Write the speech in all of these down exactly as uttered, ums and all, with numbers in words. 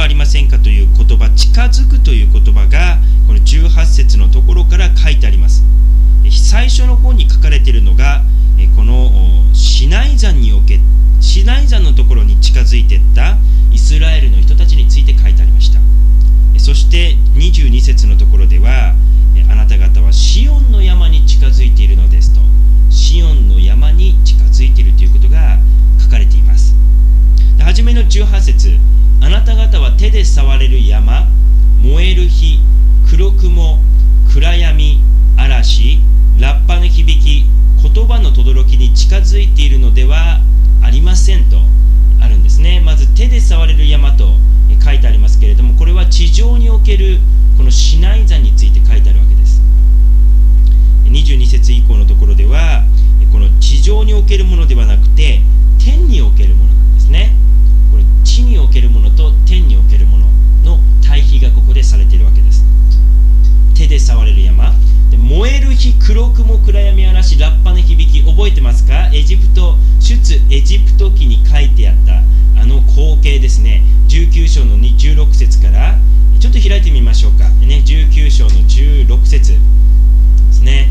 ありませんかという言葉、近づくという言葉がこのじゅうはち節のところから書いてあります。最初の方に書かれているのがこのシナイ山におけシナイ山のところに近づいていったイスラエルの人たちについて書いてありました。そしてにじゅうに節のところでは、あなた方はシオンの山に近づいているのですと、シオンの山に近づいているということが書かれています。はじめのじゅうはち節、あなた方は手で触れる山、燃える火、黒雲、暗闇、嵐、ラッパの響き、言葉の轟に近づいているのではありませんとあるんですね。まず手で触れる山と書いてありますけれども、これは地上におけるこのシナイ山について書いてあるわけです。にじゅうに節以降のところでは、この地上におけるものではなくて天におけるものなんですね。これ地におけるものと天におけるものの対比がここでされているわけです。手で触れる山で、燃える火、黒雲、暗闇、嵐、ラッパの響き、覚えてますか？エジプト出エジプト記に書いてあったあの光景ですね。じゅうきゅう章のじゅうろく節からちょっと開いてみましょうか、ね、じゅうきゅう章のじゅうろく節ですね。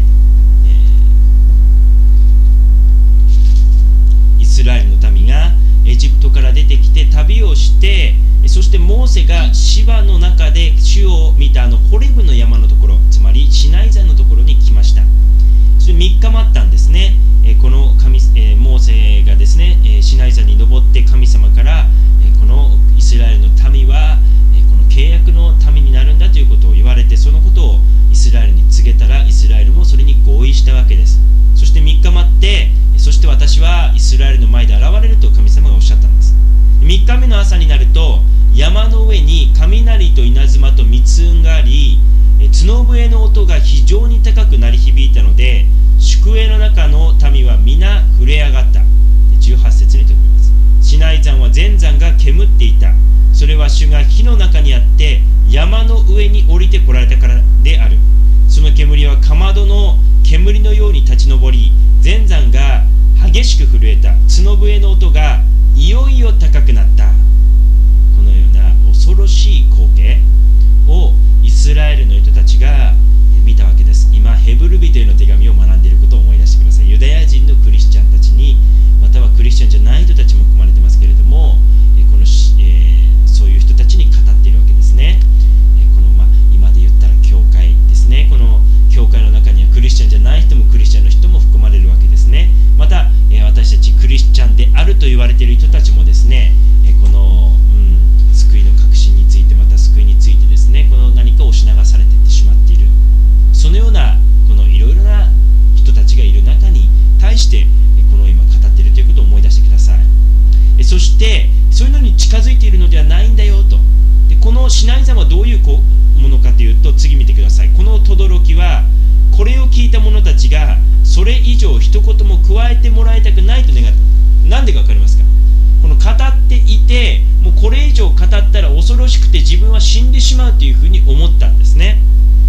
イスラエルの民がエジプトから出てきて旅をして、そしてモーセが芝の中で主を見たあのホレブの山のところ、つまりシナイ山のところに来ました。それみっか待ったんですね。この神、モーセがですね、シナイ山に登って神様からこのイスラエルの民はこの契約の民になるんだということを言われて、そのことをイスラエルに告げたら、イスラエルもそれに合意したわけです。そしてみっか待って、そして私はイスラエルの前で現れると神様がおっしゃったんです。みっかめの朝になると、山の上に雷と稲妻と密雲があり、角笛の音が非常に高く鳴り響いたので、宿営の中の民は皆震え上がった。じゅうはち節に飛びます。シナイ山は全山が煙っていた。それは主が火の中にあって山の上に降りてこられたからである。その煙はかまどの煙のように立ち上り、全山が激しく震えた。角笛の音がいよいよ高くなった。このような恐ろしい光景をイスラエルの人たちが見たわけです。今ヘブル人への手紙を学んでいることを思い出してください。ユダヤ人のクリスチャンたちに、またはクリスチャンじゃない人たちも含まれてますけれども、この、えー、そういう人たちに語っているわけですね。この、まあ、今で言ったら教会ですね。この教会の中にはクリスチャンじゃない人もクリスチャンの人も含まれるわけですね。また、えー、私たちクリスチャンであると言われている人たちもですね、えー、この、うん、救いの確信について、また救いについてですね、この何か押し流されていってしまっている、そのようなこのいろいろな人たちがいる中に対してこの今語っているということを思い出してください。そしてそういうのに近づいているのではないんだよと。でこのシナイ山はどういうものかというと、次見てください。この轟はこれを聞いた者たちがそれ以上一言も加えてもらいたくないと願った。なんでか分かりますか？この語っていて、もうこれ以上語ったら恐ろしくて自分は死んでしまうというふうに思ったんですね。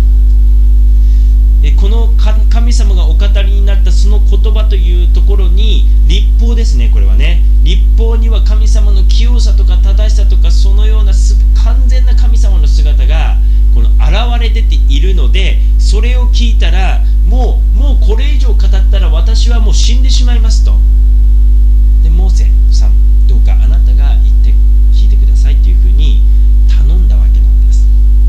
この神様がお語りになったその言葉というところに、律法ですね。これはね、律法には神様の清さとか正しさとか、そのような完全な神様の姿がこの現れ出ているので、それを聞いたらもうもうこれ以上語ったら私はもう死んでしまいますと。でモーセさん、どうかあなたが言って聞いてくださいというふうに頼んだわけなんです。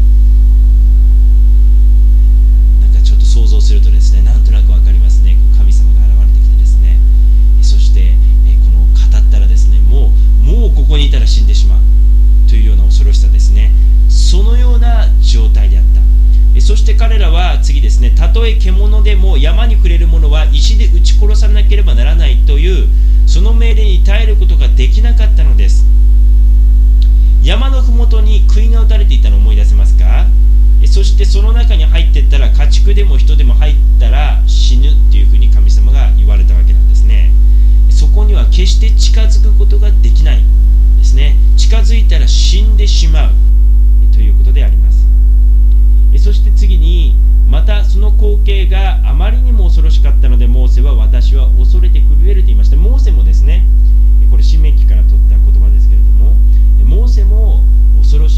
想像するとですね、なんとなく分かりますね。神様が現れてきてですね、そして、えこの語ったらですね、もうもうここにいたら死んでしまうというような恐ろしさですね。そのような状態であった。えそして彼らは次ですね、たとえ獣でも山に触れる者は石で撃ち殺さなければならないというその命令に耐えることができなかったのです。山のふもとに杭が打たれていたのを思い出せますか？そしてその中に入っていったら、家畜でも人でも入ったら死ぬというふうに神様が言われたわけなんですね。そこには決して近づくことができないですね。近づいたら死んでしまうということであります。そして次に、またその光景があまりにも恐ろしかったので、モーセは私は恐れて震えると言いました。モーセもですね、これ申命記から取った言葉ですけれども、モーセも恐ろし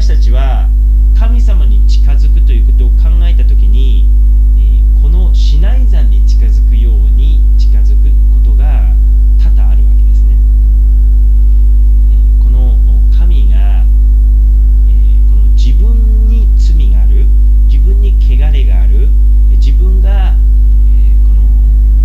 私たちは神様に近づくということを考えたときに、えー、このシナイ山に近づくように近づくことが多々あるわけですね。えー、この神が、えー、この自分に罪がある、自分に汚れがある、自分が、えー、この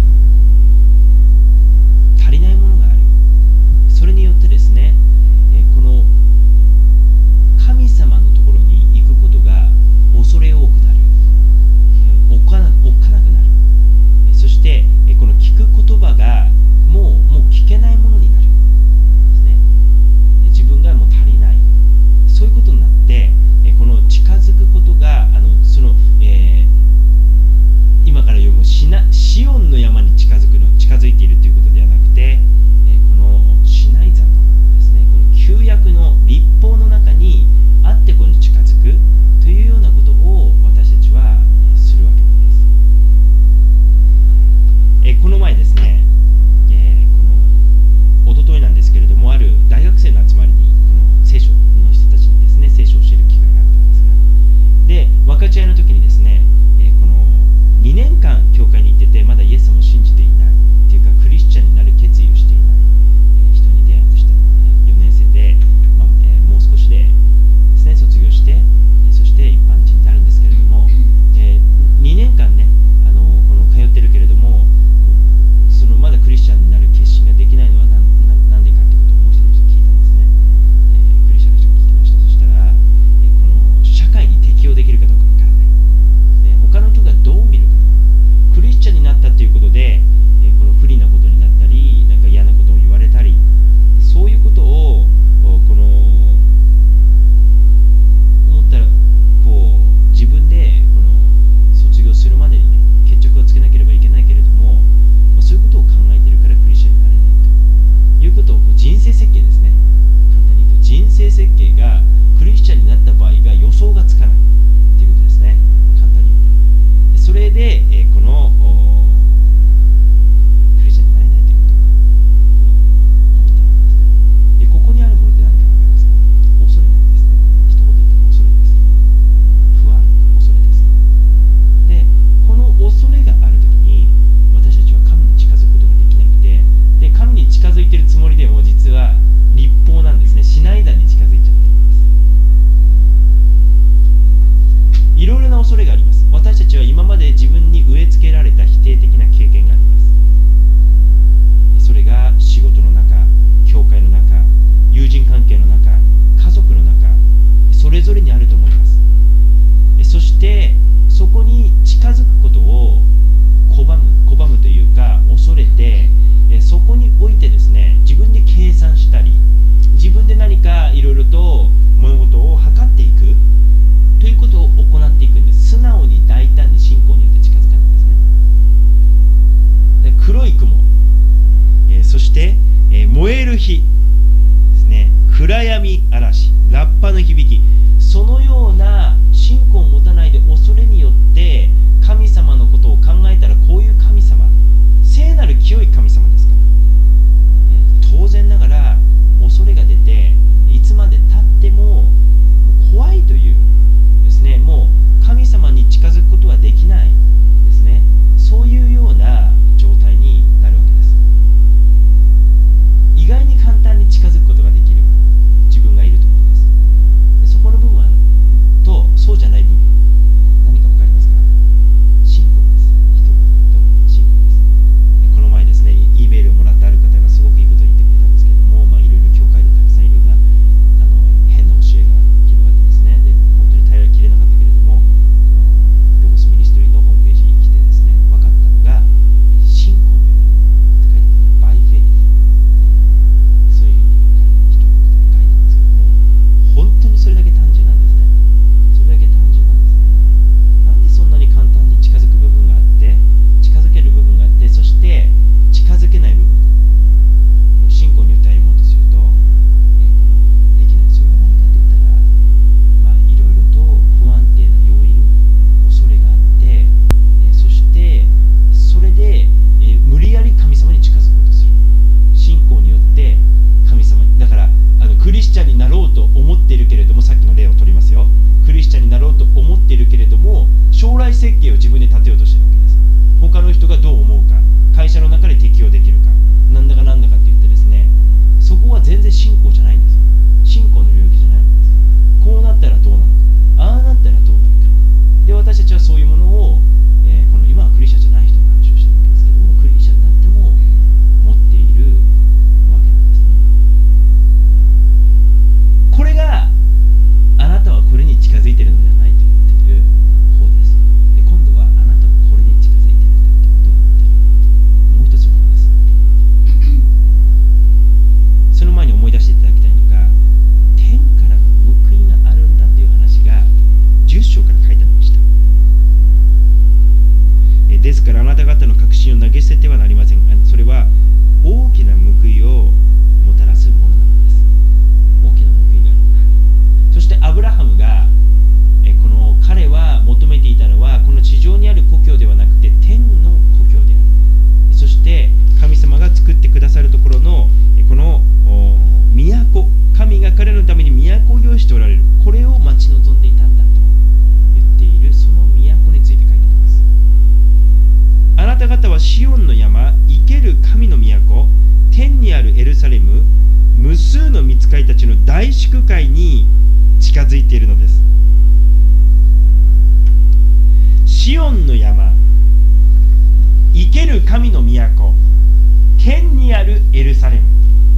足りないものがある、それによってですね、えー、この神様のところに行くことが恐れ多くなる、えー、おっかな、おっかなくなる、えー、そして、えー、この聞く言葉がもう、もう聞けないものになるですね。自分がもう足りない、そういうことになって、えー、この近づくことがあのその、えー今から読むシナシオンの山に近づくの近づいているということではなくて、えー、このシナイ山のですね、この旧約の律法の中にあってこの近づくというようなことを私たちはするわけなんです。えー、この前ですね、えー、この一昨日なんですけれども、ある大学生の集まりにこの聖書の人たちにですね、聖書を教える機会があったんですが、で分かち合いの時にですね、えー、このにねんかん教会に行っててまだイエス様を信じていないっていうかクリスチャンになる決意をしていない、えー、人に出会いました。えー、よねん生で、まあえー、もう少しでですね卒業して、えー、そして一般人になるんですけれども、えー、にねんかんね、あのこの通ってるけれども、そのまだクリスチャンになる決心ができないのは何なんでかっていうことをもう一人の人聞いたんですね。えー、クリスチャンの人が聞きました。そしたら、えー、この社会に適応できるかどうかわからない、ね、他の人がどう見るか、クリスチャンになったということで、えー、この不利なことになったり、なんか嫌なことを言われたり、そういうことをこの思ったらこう自分でこの卒業するまでにね決着をつけなければいけないけれども、まあ、そういうことを考えているからクリスチャンになれないということを、こう人生設計ですね、簡単に言うと人生設計がクリスチャンになった場合が予想がつかないということですね、簡単に言うと。それで、えー、このクリスチャンになれないということを思っているわけですね。でここにあるものって何か分かりますか？恐れなんですね。一言で言っても恐れです。不安、恐れです。でこの恐れがあるときに私たちは神に近づくことができなくて、で神に近づいているつもりでも実は律法なんですね、シナイ山に近づいちゃってるんです。いろいろな恐れがあります。私たちは今まで自分に植え付けられた否定的な経験があります。それが仕事の中、教会の中、友人関係の中、家族の中、それぞれにあると思います。そしてそこに近づくことを拒む、拒むというか恐れて、そこにおいてですね、自分で計算したり、自分で何かいろいろと物事を測っていくということを行っていくんです。素直に大胆に信仰によって近づかないんですね。で黒い雲、えー、そして、えー、燃える火ですね、暗闇、嵐、ラッパの響き、そのような信仰を持たないで恐れによって神様のことを考えたら、こういう神様、聖なる清い神様ですから、えー、当然ながら恐れが出て、いつまでたっても怖いというですね、もう神様に近づくことはできないですね、そういうような状態になるわけです。意外に簡単に近づくことができる自分がいると思います。でそこの部分はとそうじゃない部分、何か分かりますか？信仰です。一言で言うと信仰です。でこの前ですね、 将来設計を自分で立てようとしてるわけです。他の人がどう思うか、会社の中で適用できるか、なんだかなんだかって言ってですね、そこは全然信仰じゃないんです。信仰の領域じゃないわけです。こうなったらどうなるか、ああなったらどうなるか。で、私たちはそういうものを、えー、この今はクリスチャンじゃない人の話をしてるわけですけども、クリスチャンになっても持っているわけなんですね。これがあなたはこれに近づいているのではないと言っている方です。で、今度はあなたはこれに近づいているんだということを言っている。もう一つの方です。その前に思い出していただきたいのが、天からの報いがあるんだという話がじゅっ章から書いてありました。えですからあなた方の確信を投げ捨ててはなりません。それは大きな報いをもたらすものなのです。大きな報いがあるんだ。そしてアブラハムがえこの彼は求めていたのは、この地上にある故郷ではなくて天の故郷である。そして神様が作ってくださるところのこの都、神が彼のために都を用意しておられる、これを待ち望んでいたんだと言っている、その都について書いてあります。あなた方はシオンの山、生ける神の都、天にあるエルサレム、無数の御使いたちの大祝会に近づいているのです。シオンの山、生ける神の都、天にあるエルサレム。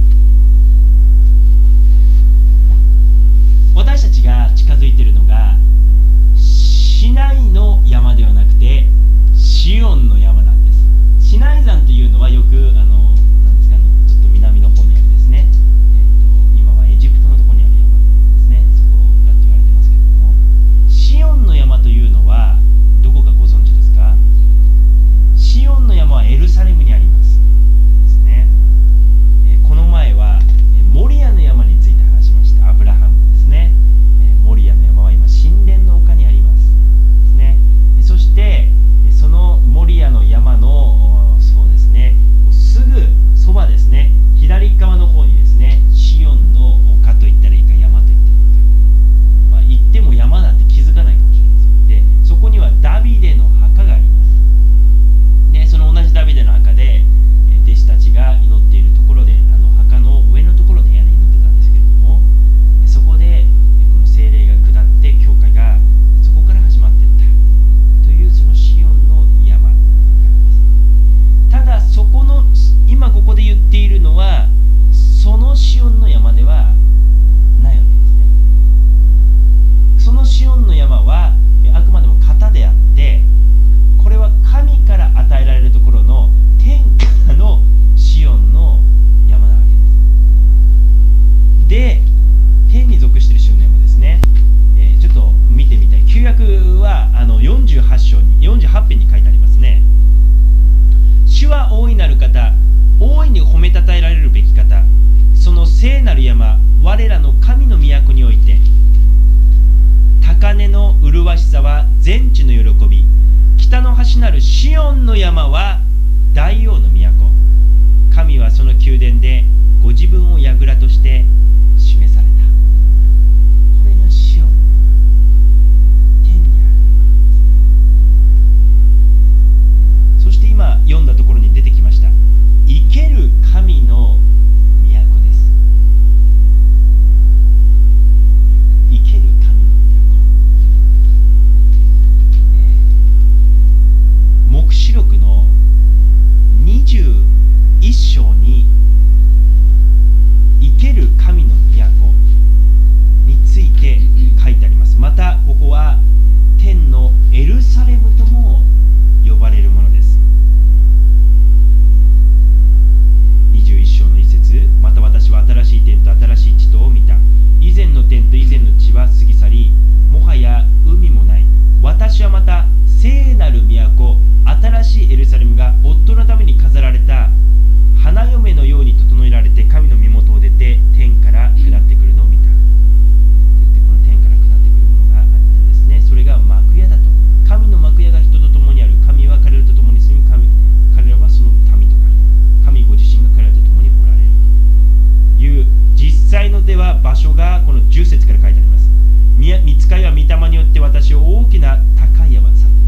私たちが近づいているのがシナイの山ではなくてシオンの山なんです。シナイ山というのはよくあのなんですか、ずっと南の方にあるですね、えー、と今はエジプトのところにある山ですね、そこだと言われてますけれども、シオンの山というのはどこかご存知ですか？シオンの山はエルサレムにありますですね。えー、この前はモリアの山について話しました。アブラハムのですね、えー、モリアの山は今神殿の丘にありますですね。そしてそのモリアの山のそうですね、すぐそばですね、左側の方にですね、シオンの丘といったらいいか、山といったらいいか、まあ、行っても山だって気づかないかもしれません。で、そこにはダビデの墓があります。で、その同じダビデの墓で弟子たちが祈っているところで、あの墓の上のところの部屋で祈ってたんですけれども、そこでこの聖霊が下って教会がそこから始まっていったという、そのシオンの山があります。ただそこの今ここで言っているのはそのシオンの山ではないわけですね。そのシオンの山はあくまでも型であって、これは神から与えられるところの天からのシオンの山なわけです。で、天に属しているシオンの山ですね、えー、ちょっと見てみたい。旧約はあのよんじゅうはち章によんじゅうはち編に書いてありますね。主は大いなる方、大いに褒めたたえられるべき方、その聖なる山、我らの神の都において、高根の麗しさは全地の喜び、北の端なるシオンの山は大王の都、神はその宮殿でご自分を櫓として示された。これがシオン、天にある。そして今読んだところに出てきました、生ける神の都です。生ける神の都、えー、黙示録のにじゅういっ章に生ける神の都について書いてあります。またここは天のエルサレムとも呼ばれるものです。にじゅういっ章の一節、また私は新しい天と新しい地とを見た。以前の天と以前の地は過ぎ去り、もはや海もない。私はまた聖なる都、新しいエルサレムが夫のために飾られた花嫁のように整えられて、神の身元を出て天から下ってくるのを見た。この天から下ってくるものがあってですね、それが幕屋だと。神の幕屋が人と共にある。神は彼らと共に住み、神彼らはその民となる。神ご自身が彼らと共におられるという、実際のでは場所がこのじゅっ節から書いてあります。御使いは御霊によって私を大きな高い山、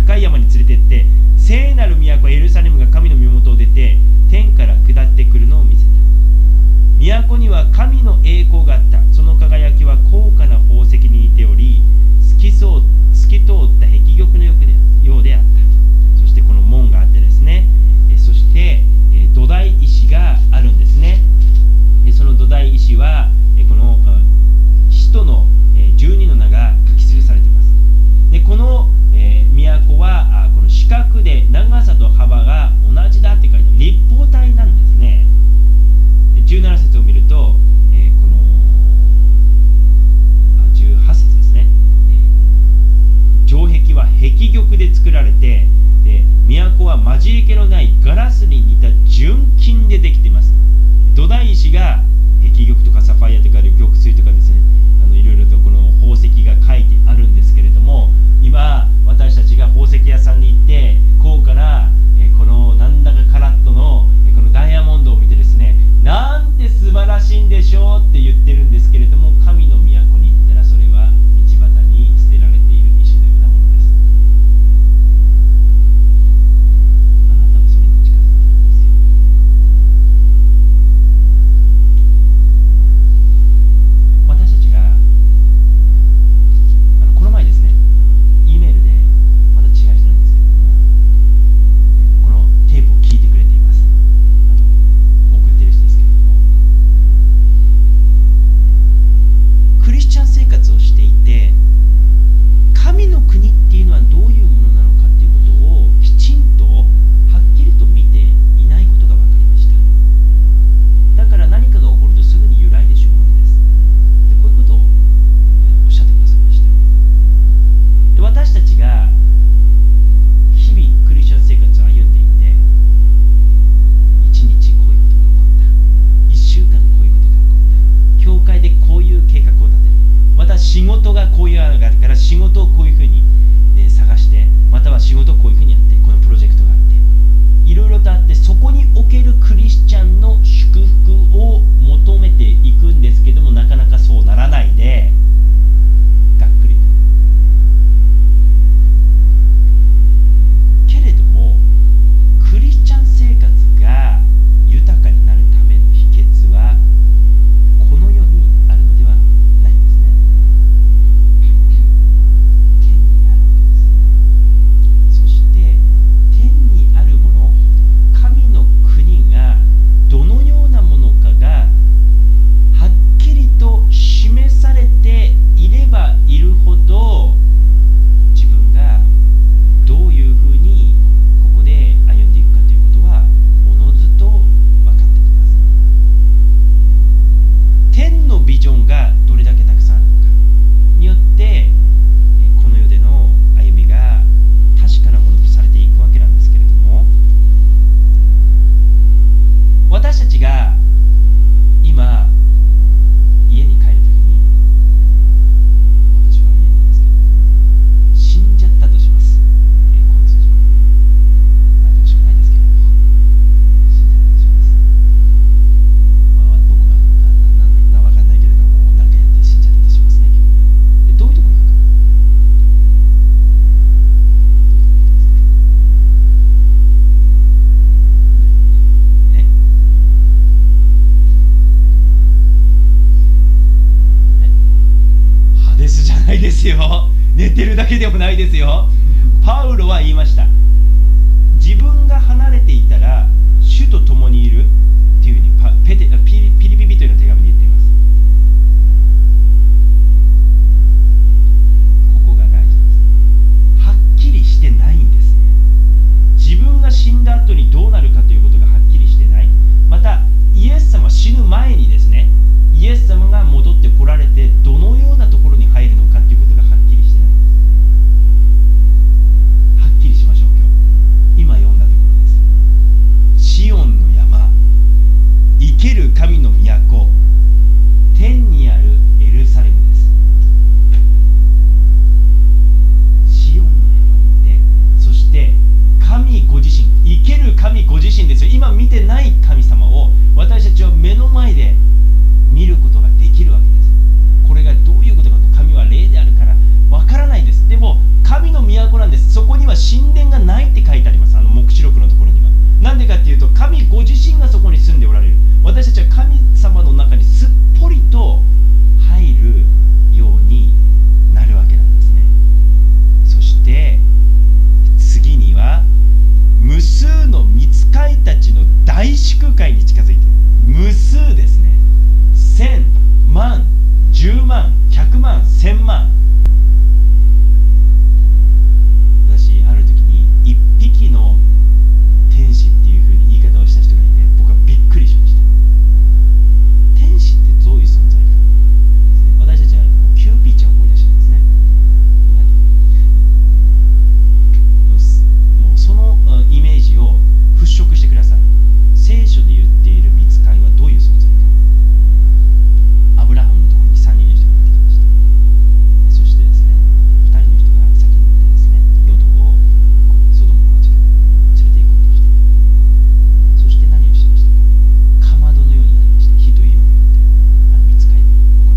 高い山に連れてって、聖なる都エルサレムが神の身元を出て天から下ってくるのを見せた。都には神の栄光があった。その輝きは高価な宝石に似ており、透きそう透き通った壁玉のようであった。そしてこの門があってですね、えそしてえ土台石があるんですね。でその土台石はえこの使徒のえじゅうにの名が書き記されています。でこのえ都はあこの四角で長さと幅が同じだって書いてある立方体なんですね。じゅうなな節を見ると、えー、このあじゅうはち節ですね、えー、城壁は壁玉で作られて、で都は混じり気のないガラスに似た純金でできています。土台石が壁玉とかサファイアとか玉水とかですね、あのいろいろとこの宝石が書いてあるんですけれども、今私たちが宝石屋さんに行って高価な、えー、このなんだかカラットの、えー、このダイヤモンドを見てですね、なんて素晴らしいんでしょうって言ってるんですけれども、神の都に行ったらそれは道端に捨てられている石のようなものです。あなたはそれに近づいているんですよ。私たちがあのこの前ですね、Eメールでまた違う人なんですけれども、このテープを聞いてくれています。あの送ってる人ですけれども、クリスチャン生活をしていて、神の国っていうのはどういうものなのかっていうことをきちんとはっきりと見ていないことが分かりました。だから何かが起こるとすぐに揺らいでしまうのです。でこういうことをおっしゃってくださいました。で私たちが日々クリスチャン生活を歩んでいて、いちにちこういうことが起こった、いっしゅうかんこういうことが起こった、教会でこういう計画を立てる、また仕事がこういうのがあるから仕事をこういうふうに、ね、探して、または仕事をこういうふうにやって、このプロジェクトがあっていろいろとあって、そこにおけるクリスチャンの祝福を求めていくんですけども、なかなかそうならないでがっくりけれども、クリスチャン生活が豊かになるための秘訣はこの世にあるのではないんですね。天にあるわけです。そして天にあるもの、神の国がどのようなものかがはっきりと示されていればいるほど、自分がどういうふうにここで歩んでいくかということはおのずと分かってきます。天のビジョンがどれだけたくさんあるのかによって、この世での歩みが確かなものとされていくわけなんですけれども、私たちが今家に帰るときに、私は家にいますけど死んじゃったとします。えー、交通事故でなってほしくないですけれども、死んじゃったとします。まあ、僕はななんだろうな、分かんないけれども、何かやって死んじゃったとしますね。今日でどういうとこ行くか、えハデスじゃないですよ。寝てるだけでもないですよ。パウロは言いました。自分が離れていたら主と共にいるっていうふうにパペテピリピリピ人への手紙に言っています。ここが大事です。はっきりしてないんですね。自分が死んだ後にどうなるかということがはっきりしてない。またイエス様死ぬ前にですね、イエス様が戻ってこられてどのようなところに入るのかということがはっきりしてない。はっきりしましょう。今日今読んだところです。シオンの山、生けるせんまん。私ある時にいっぴきの天使っていう風に言い方をした人がいて、僕はびっくりしました。天使ってどういう存在か、私たちはもうキューピーちゃんを思い出しちゃうんですね。もうそのイメージを払拭してください。聖書で言っている御使いはどういう存在か。アブラハムのところにさんにんの人が出てきました。そしてですね、ふたりの人が先に行ってですね、ロドをソドムの町から連れて行こうとして、そして何をしましたか。かまどのようになりました。火と色によってあの御使いが行った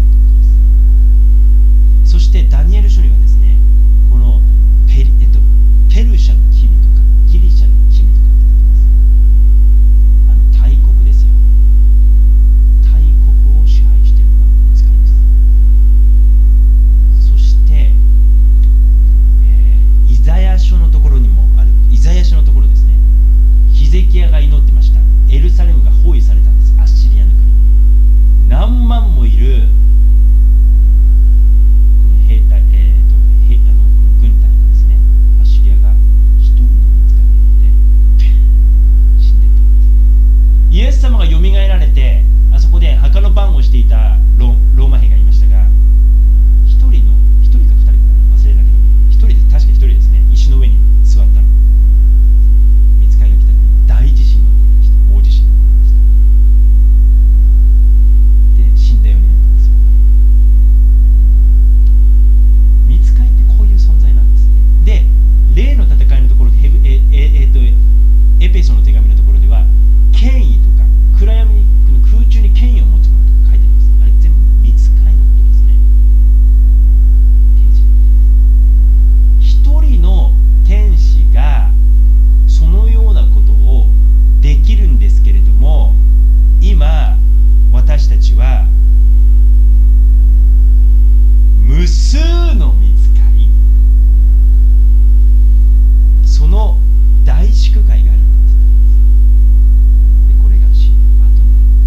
ことです。そしてダニエル書にはですね、このペリ、えっと、ペルシャの君とかギリシャの君とか出てきます。あの大国ですよ。大国を支配しているのが御使いです。そして、えー、イザヤ書のところにもある、イザヤ書のところですね、ヒゼキヤが祈ってました。エルサレムが包囲されたんです。アッシリアの国。何万もいるこの兵隊、えー、と兵あのこの軍隊がですね、アッシリアが一人の御使いによって死んでいったんです。イエス様がよみがえられて、あそこで墓の番をしていた ロ, ローマ兵がいましたが、一人の一人か二人か忘れたけど、一人で確か一人ですね、石の上に座ったの。御使いが来た時に大地震が起こりました。大地震が起こりました。で、死んだようになったんですよ。御使いってこういう存在なんです。で、例の戦いのところでヘブえええー、とエペソの手紙のところでは、権威とか暗闇に空中に権威を持つものとか書いてあります。あれ全部御使いのことですね。天使のことです。一人の天使がそのようなことをできるんですけれども、今私たちは無数の御使い、その大祝会があるって言ってたんです。で、これが死んだ後になるんです。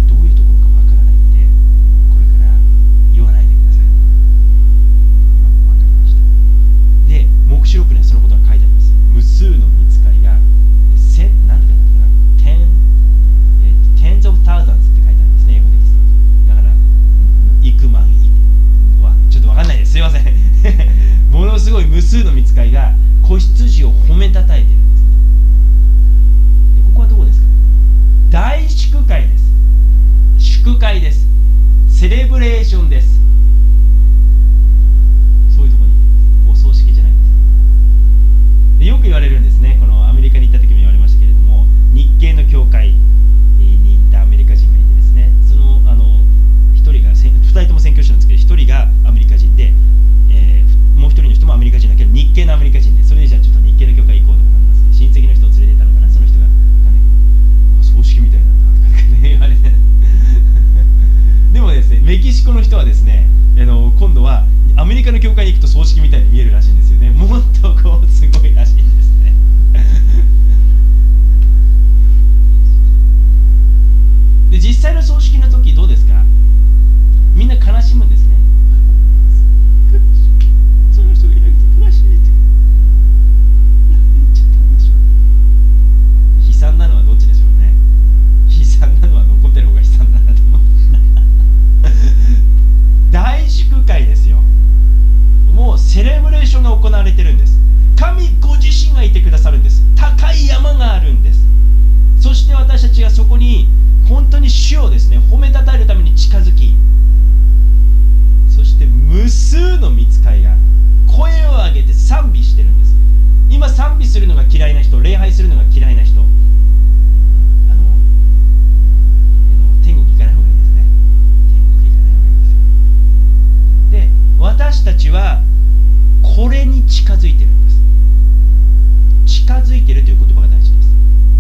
どういうところかわからないんで、これから言わないでください。今分かりました。で、黙示録にはそのことが書いてあります。無数の御使いが、千、何て書いてあるかな、ten、えー、tens of thousands って書いてあるんですね、英語でですと。だから、幾万、はちょっと分かんないです。すいません。ものすごい無数の御使いが子羊を褒めたたえてるんですね。で、ここはどこですか。大祝会です。祝会です。セレブレーションです。そういうところにお葬式じゃないんです。で、よく言われるんですね。このアメリカに行った時も言われましたけれども、日系の教会に行ったアメリカ人がいてですね、そのあの一人がふたりとも宣教師なんですけど、一人がアメリカ人で、えー、もう一人の人もアメリカ人だけど日系のアメリカ人で、それでじゃあちょっと日系の教会行こうとかなりますね。親戚の人を連れてったのかな、その人がなんだけど、葬式みたいなんだとか言われてでもですね、メキシコの人はですね、あの今度はアメリカの教会に行くと葬式みたいに見えるらしいんですよね。もっとこうすごいらしいんですねで、実際の葬式の時どうですか。みんな悲しむんですね。その人がいなくて悲しいって言っちゃったんでしょう。悲惨なのはどっちでしょうね。悲惨なのは残ってる方が悲惨だなと思う大祝会ですよ。もうセレブレーションが行われてるんです。神ご自身がいてくださるんです。高い山があるんです。そして私たちがそこに本当に主をですね、褒めたたえるために近づき、そして無数の御使いが声を上げて賛美してるんです。今賛美するのが嫌いな人、礼拝するのが嫌いな人、あの天国行かない方がいいですね。天国行かない方がいいですよ。で、私たちはこれに近づいてるんです。近づいてるという言葉が大事です。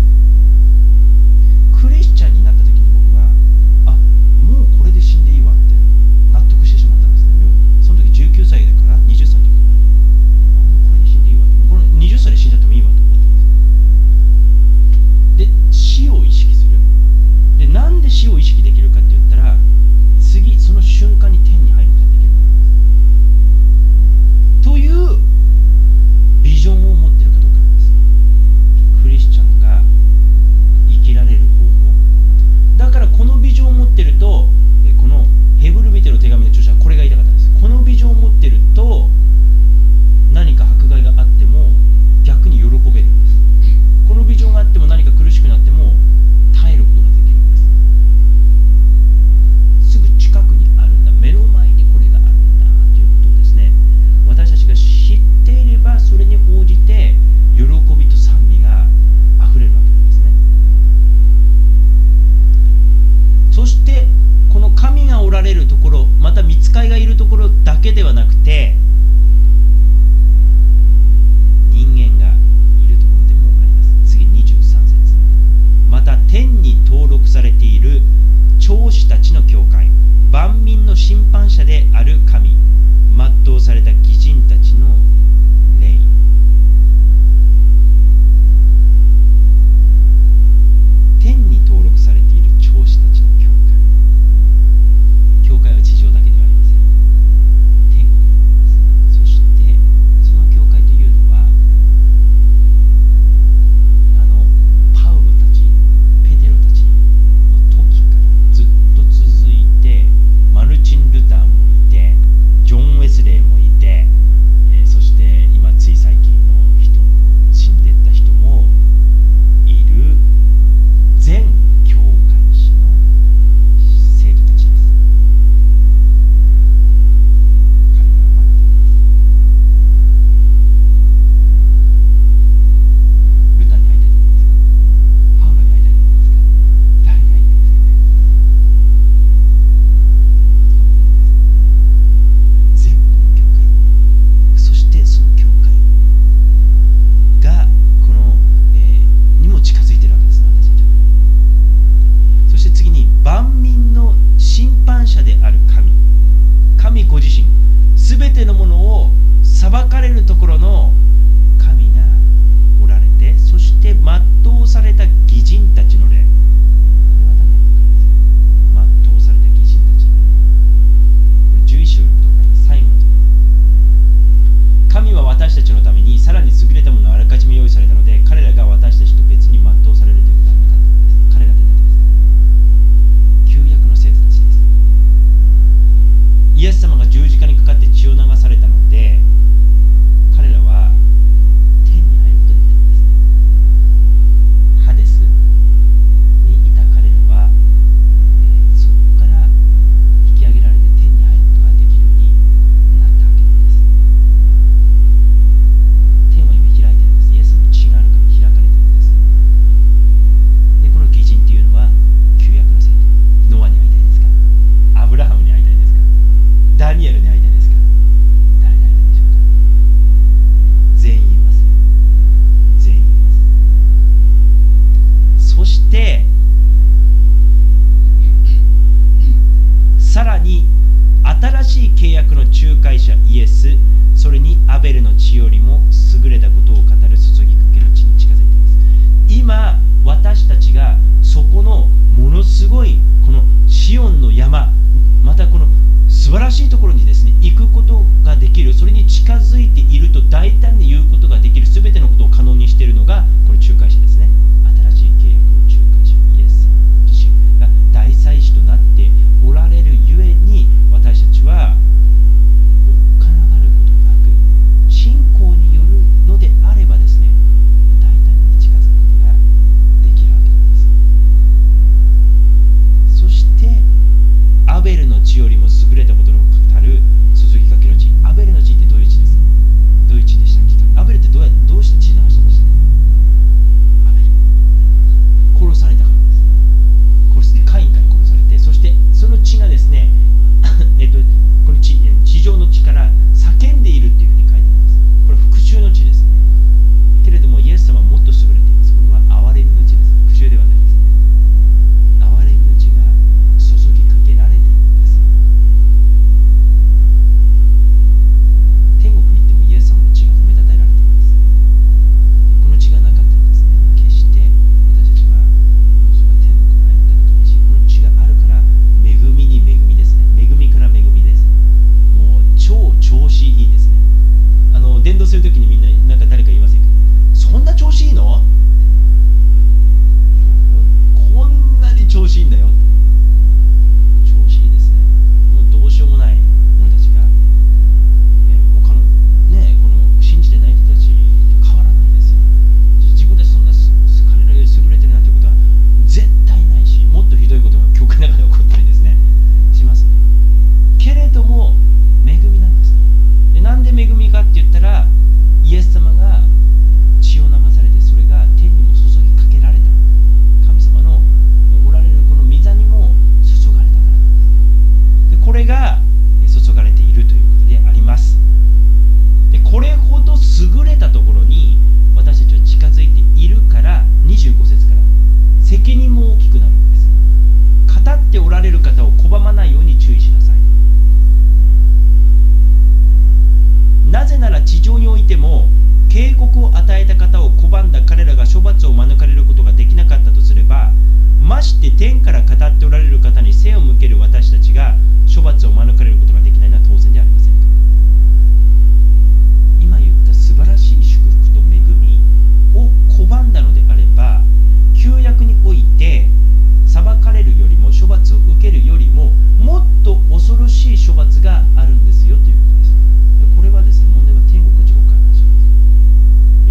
クリスチャンになった時に僕は、あ、もうこれで死んでいいわって納得してしまったんですね。その時じゅうきゅうさいだから、にじゅっさいの時かな。あ、もうこれで死んでいいわって、もうこれにじゅっさいで死んじゃってもいいわと思ったんですね。で、死を意識する。で、なんで死を意識できるかって言ったら、次その瞬間にけではなくて、人間がいるところでもあります。次にじゅうさん節。また天に登録されている長子たちの教会、万民の審判者である神、全うされた義人たちの霊。天に登録されている長子たちの教会。教会は地上だけではありません。天国にあります。そしてその教会というのは、あのパウロたち、ペテロたちの時からずっと続いて、マルチン・ルターもいて、ジョン・ウェスレーもいて、えー、そして今つい最近の人、死んでった人もいる全教会史の生徒たちです。彼らが生まれています。ルターに会いたいと思いますか？パウロに会いたいと思いますか？誰が会いたいですかね？全部の教会、そしてその教会がこの、えー、にも近づいているわけです、私たちは。そして次に、万民の審判者である神、神ご自身、すべてのものを裁かれるところの神がおられて、そして全うされた義人たちの霊。これは何だか分かりますか？全うされた義人たち。じゅういっ章を読むと分かります。最後のところ。神は私たちのためにさらに優れたものをあらかじめ用意されたので、彼らが私たちと別に全うされるということは分かったのです。彼らって誰ですか？旧約の生徒たちです。イエス様が十字架にかかって血を流されたので、彼らは天に入ることができたんです。ハデスにいた彼らは、えーそこから引き上げられて天に入ることができるようになったわけなんです。天は今開いてるんです。イエスの血があるから開かれてるんです。で、この義人っていうのは旧約の生徒。ノアに会いたいですか？アブラハムに会いたいですか？ダニエルに会いたいですか？誰に会いたいでしょうか？全員います。全員います。そしてさらに新しい契約の仲介者イエス、それにアベルの血よりも優れたことを語る注ぎかけの地に近づいています。今私たちがそこのものすごいこのシオンの山、またこの素晴らしいところにですね行くことができる、それに近づいていると大胆に言うことができる、すべてのことを可能にしているのがこの仲介者ですね。新しい契約の仲介者イエスご自身が大祭司となっておられるゆえに、私たちはおっかながることなく、信仰によるのであればですね、大胆に近づくことができるわけなんです。 っておられる方を拒まないように注意しなさい。なぜなら地上においても警告を与えた方を拒んだ彼らが処罰を免れることができなかったとすれば、まして天から語っておられる方に背を向ける私たちが処罰を免れることができないのは当然ではありませんか。今言った素晴らしい祝福と恵みを拒んだのであれば、旧約において裁かれるよりも処罰を受けるよりももっと恐ろしい処罰があるんですよということです。これはですね、問題は天国か地獄かの話です。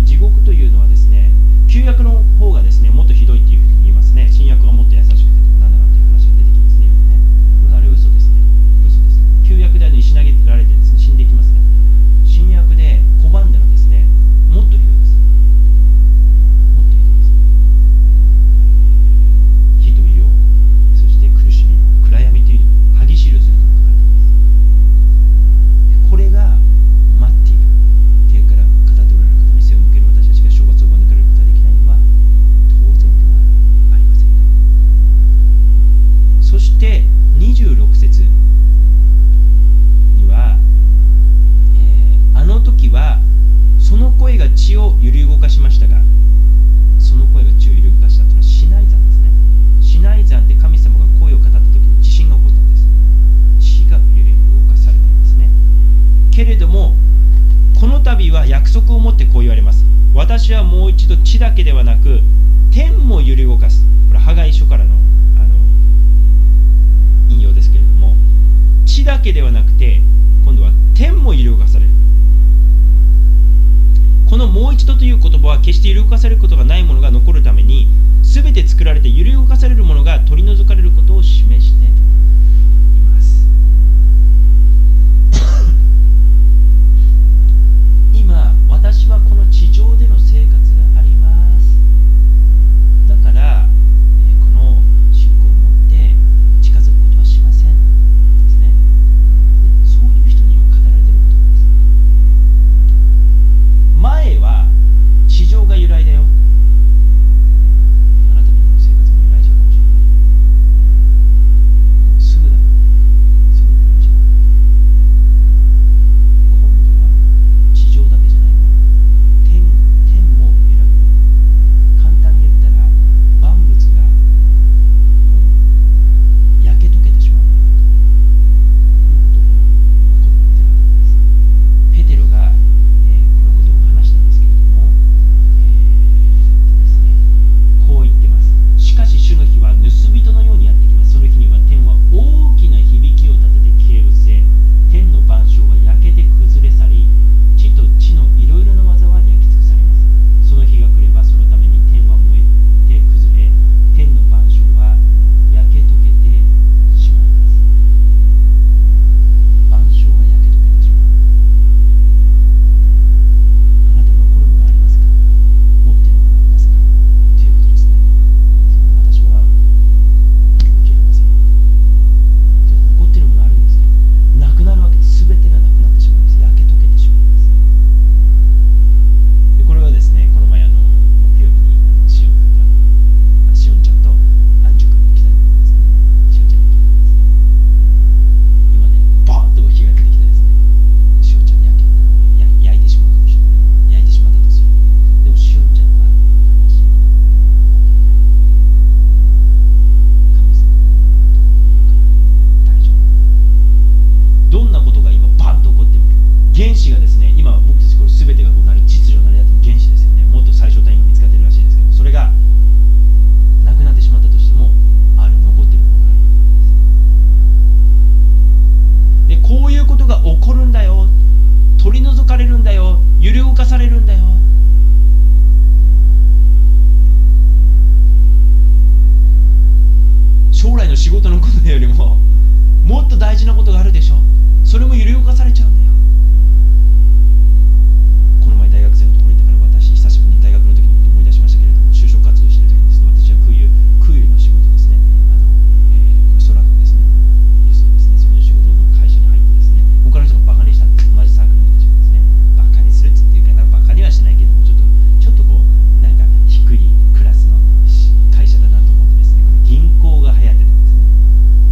地獄というのはですね、旧約の方がですねもっとひどいというふうに言いますね。新約がもっと優しくてとかなんだかという話が出てきますね。これはあれ嘘ですね。嘘ですね。旧約であの石投げられてですね死んでいきますね。新約で拒んだらですねもっとひどいです。もっとひどいです。火と硫黄、そして苦しみ、暗闇という歯ぎしりをすると書かれています。これが待っている。天から語っておられる方に背を向ける私たちが処罰を免れることができないのは当然ではありませんか。そしてにじゅうろく節には、えー、あの時はその声が地を揺り動かしましたが、その声が地を揺り動かしたというのはシナイ山ですね。シナイ山で神様が声を語った時に地震が起こったんです。地が揺り動かされたんですね。けれどもこの度は約束を持ってこう言われます。私はもう一度地だけではなく天も揺り動かす。これハガイ書からの、あの引用ですけれども、地だけではなくて今度は天も揺り動かされる。このもう一度という言葉は決して揺り動かされることがないものが残るために、全て作られて揺り動かされるものが取り除かれることを示しています。今私はこの地上での生活があります。だから、えー、この信仰を持って近づくことはしませんですね。でそういう人に今語られていることなんです。前は地上が由来だよ。あなたの生活も由来者かもしれない。もうすぐだよ。すぐに由来者。今度は地上だけじゃない。天、天も揺らぐ。簡単に言ったら万物がもう焼け溶けてしまうということをここで言ってるわけです。ペテロが、えー、このことを話したんですけれども、えーですね、こう言ってます。しかし主の日は盗人のようにやってきます。その日には天は大きな響きを立てて消え失せ、天の万象は焼けて崩れ去り、地と地のいろいろな技は焼き尽くされます。その日が来ればそのために天は燃えて崩れ、天の万象は焼け溶けてしまいます。万象が焼け溶けてしまう。あなた残るものありますか？持っているものありますか？ということですね。その私は受け入れません。じゃあ残っているものあるんですか？なくなるわけです。全てがなくなってしまいます。焼け溶けてしまいます。でこれはですね、この前あの木曜日にあのシオン君があシオンちゃんとアンジュ君が来たんですね。シオンちゃんが来たんです。今ね、バーンと火が出てきてですね、シオンちゃんに焼けあのや焼いてしまうかもしれない。焼いてしまったとする。でもシオンちゃんは魂に神様のところにいるから大丈夫。どんなことが今バンと起こっても、原子がですね、今僕たちこれ全てがこうなる秩序なりだと原子ですよね。もっと最小単位が見つかってるらしいですけど、それがなくなってしまったとしてもある、残っているものがある。でこういうことが起こるんだよ、取り除かれるんだよ、揺り動かされるんだよ。将来の仕事のことよりももっと大事なことがあるでしょ。それも揺り動かされちゃうんだよ。この前大学生のところにいたから、私久しぶりに大学の時のことを思い出しましたけれども、就職活動している時にですね、私は空輸空輸の仕事ですね、あの、えー、空のですね輸送ですね、それの仕事の会社に入ってですね、他の人がバカにしたんです。同じサークルの人たちがですね、バカにするっていうかな、バカにはしないけども、ちょっとちょっとこうなんか低いクラスの会社だなと思ってですね、これ銀行が流行ってたんですね。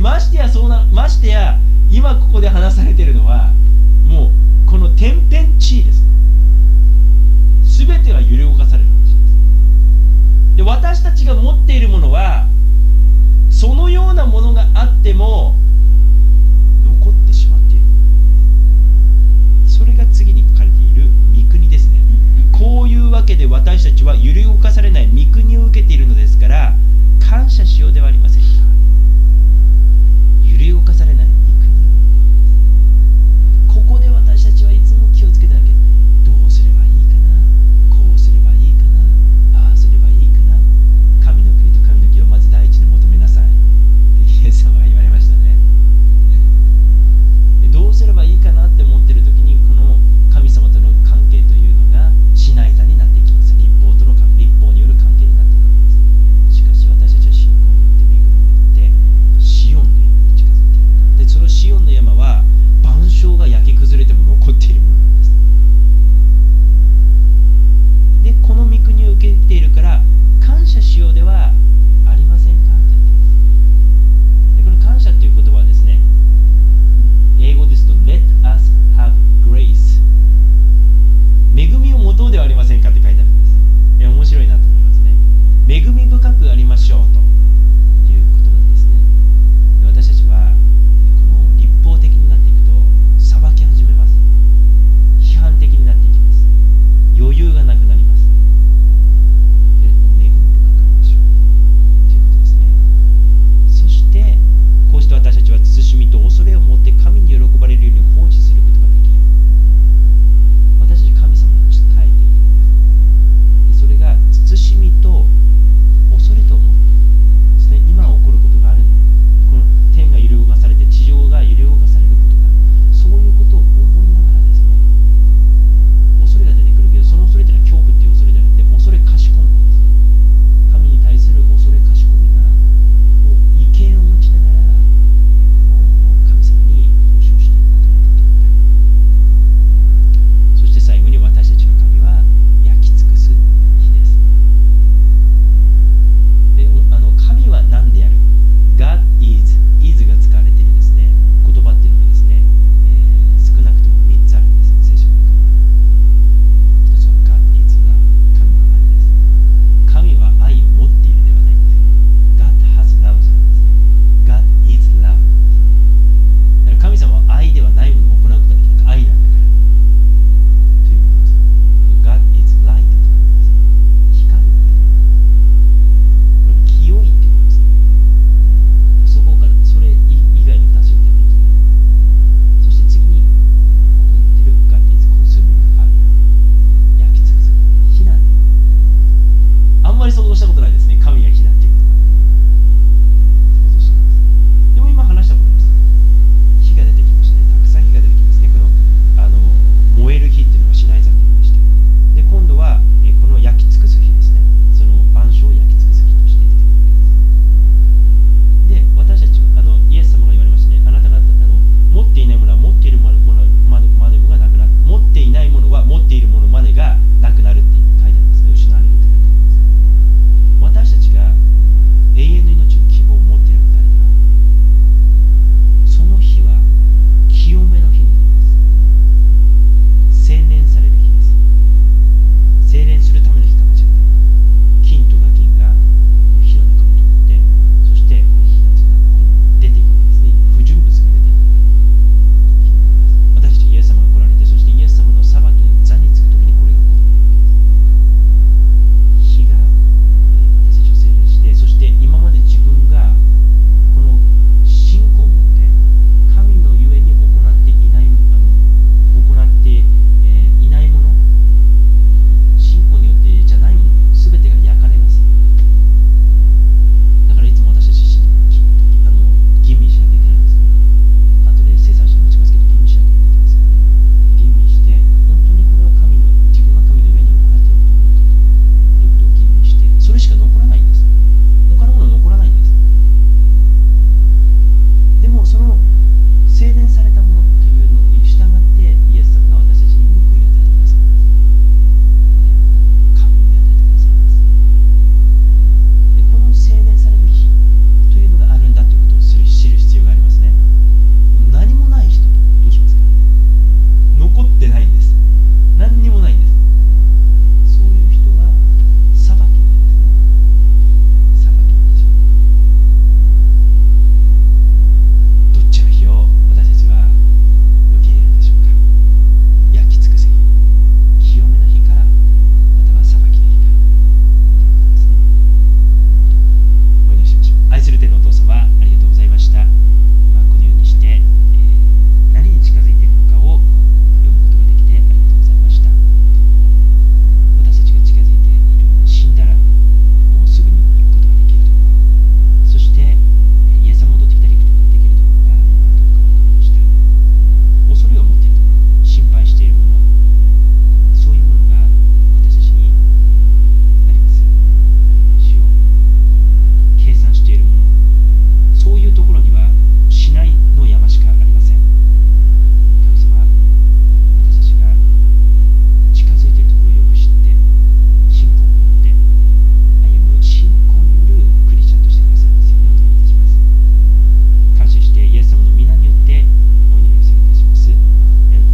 ましてやそうなましてや今ここで話されているのはもうこの天変地異ですね。全てが揺り動かされる話です。で、私たちが持っているものはそのようなものがあっても残ってしまっている。それが次に書かれている御国ですね。こういうわけで私たちは揺り動か